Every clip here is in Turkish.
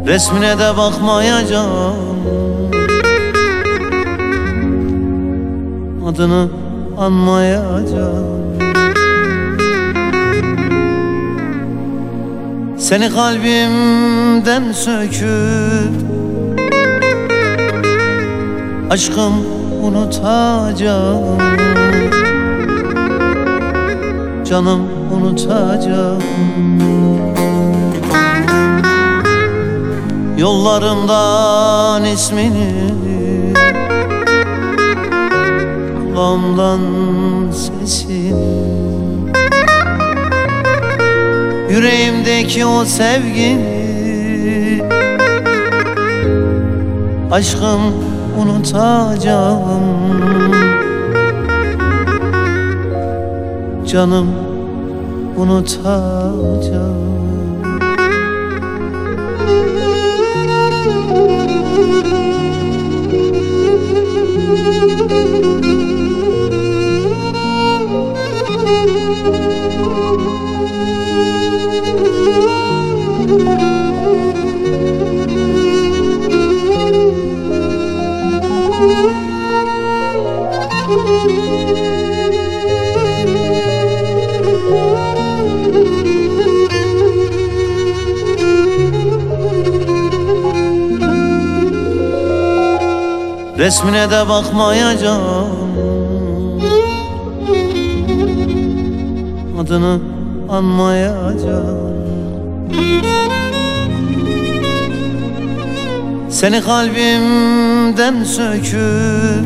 Resmine de bakmayacağım, adını anmayacağım. Seni kalbimden söküp aşkım unutacağım, canım unutacağım. Yollarımdan ismini, kulağımdan sesini, yüreğimdeki o sevgini, aşkım unutacağım, canım unutacağım. Resmine de bakmayacağım, adını anmayacağım. Seni kalbimden söküp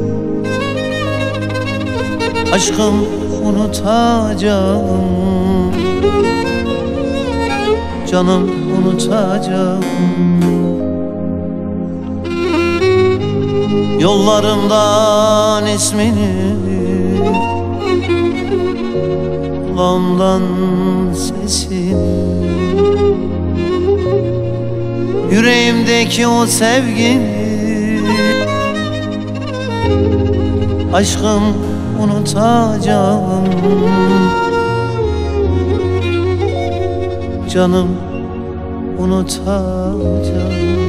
aşkım unutacağım, canım unutacağım. Yollarımdan ismini, kulağımdan sesini, yüreğimdeki o sevgini, aşkım unutacağım, canım unutacağım.